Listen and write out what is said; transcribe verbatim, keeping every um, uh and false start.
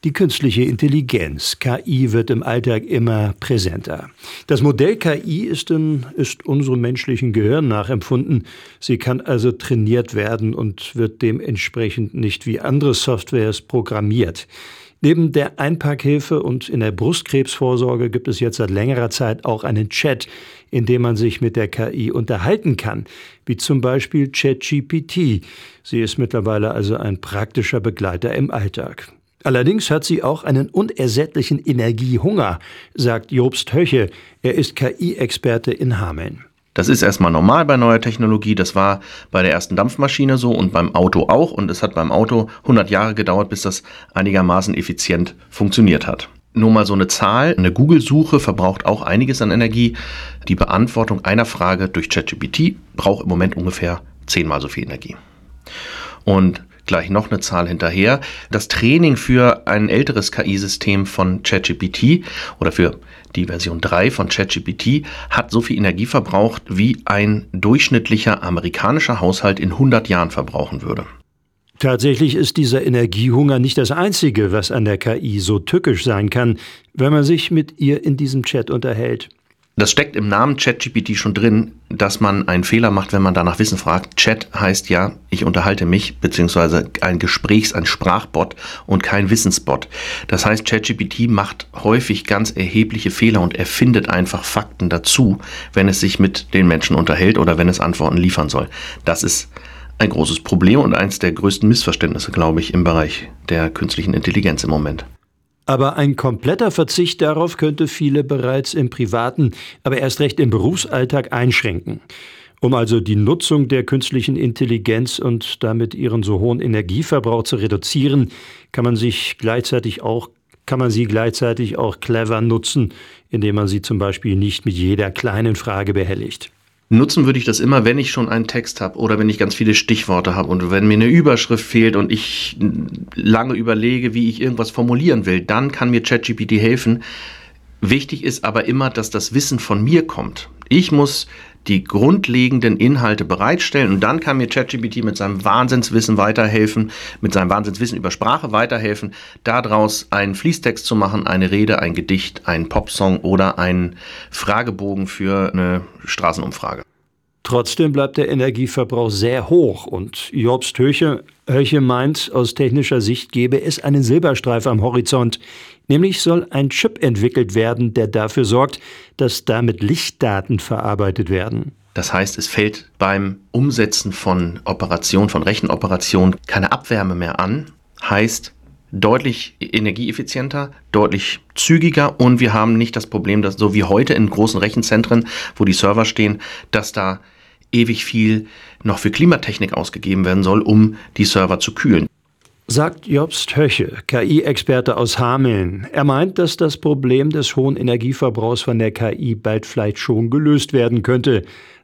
Die künstliche Intelligenz, K I, wird im Alltag immer präsenter. Das Modell K I ist, in, ist unserem menschlichen Gehirn nachempfunden. Sie kann also trainiert werden und wird dementsprechend nicht wie andere Softwares programmiert. Neben der Einpackhilfe und in der Brustkrebsvorsorge gibt es jetzt seit längerer Zeit auch einen Chat, in dem man sich mit der K I unterhalten kann, wie zum Beispiel ChatGPT. Sie ist mittlerweile also ein praktischer Begleiter im Alltag. Allerdings hat sie auch einen unersättlichen Energiehunger, sagt Jobst Höche. Er ist K I-Experte in Hameln. Das ist erstmal normal bei neuer Technologie. Das war bei der ersten Dampfmaschine so und beim Auto auch. Und es hat beim Auto hundert Jahre gedauert, bis das einigermaßen effizient funktioniert hat. Nur mal so eine Zahl. Eine Google-Suche verbraucht auch einiges an Energie. Die Beantwortung einer Frage durch ChatGPT braucht im Moment ungefähr zehnmal so viel Energie. Und gleich noch eine Zahl hinterher. Das Training für ein älteres K I-System von ChatGPT oder für die Version drei von ChatGPT hat so viel Energie verbraucht, wie ein durchschnittlicher amerikanischer Haushalt in hundert Jahren verbrauchen würde. Tatsächlich ist dieser Energiehunger nicht das Einzige, was an der K I so tückisch sein kann, wenn man sich mit ihr in diesem Chat unterhält. Das steckt im Namen ChatGPT schon drin, dass man einen Fehler macht, wenn man danach Wissen fragt. Chat heißt ja, ich unterhalte mich, beziehungsweise ein Gesprächs-, ein Sprachbot und kein Wissensbot. Das heißt, ChatGPT macht häufig ganz erhebliche Fehler und erfindet einfach Fakten dazu, wenn es sich mit den Menschen unterhält oder wenn es Antworten liefern soll. Das ist ein großes Problem und eines der größten Missverständnisse, glaube ich, im Bereich der künstlichen Intelligenz im Moment. Aber ein kompletter Verzicht darauf könnte viele bereits im privaten, aber erst recht im Berufsalltag einschränken. Um also die Nutzung der künstlichen Intelligenz und damit ihren so hohen Energieverbrauch zu reduzieren, kann man sich gleichzeitig auch, kann man sie gleichzeitig auch clever nutzen, indem man sie zum Beispiel nicht mit jeder kleinen Frage behelligt. Nutzen würde ich das immer, wenn ich schon einen Text habe oder wenn ich ganz viele Stichworte habe und wenn mir eine Überschrift fehlt und ich lange überlege, wie ich irgendwas formulieren will, dann kann mir ChatGPT helfen. Wichtig ist aber immer, dass das Wissen von mir kommt. Ich muss die grundlegenden Inhalte bereitstellen und dann kann mir ChatGPT mit seinem Wahnsinnswissen weiterhelfen, mit seinem Wahnsinnswissen über Sprache weiterhelfen, daraus einen Fließtext zu machen, eine Rede, ein Gedicht, einen Popsong oder einen Fragebogen für eine Straßenumfrage. Trotzdem bleibt der Energieverbrauch sehr hoch und Jobst Höche, Höche meint, aus technischer Sicht gäbe es einen Silberstreif am Horizont. Nämlich soll ein Chip entwickelt werden, der dafür sorgt, dass damit Lichtdaten verarbeitet werden. Das heißt, es fällt beim Umsetzen von Operationen, von Rechenoperationen keine Abwärme mehr an. Heißt, deutlich energieeffizienter, deutlich zügiger und wir haben nicht das Problem, dass so wie heute in großen Rechenzentren, wo die Server stehen, dass da ewig viel noch für Klimatechnik ausgegeben werden soll, um die Server zu kühlen. Sagt Jobst Höche, K I-Experte aus Hameln. Er meint, dass das Problem des hohen Energieverbrauchs von der K I bald vielleicht schon gelöst werden könnte.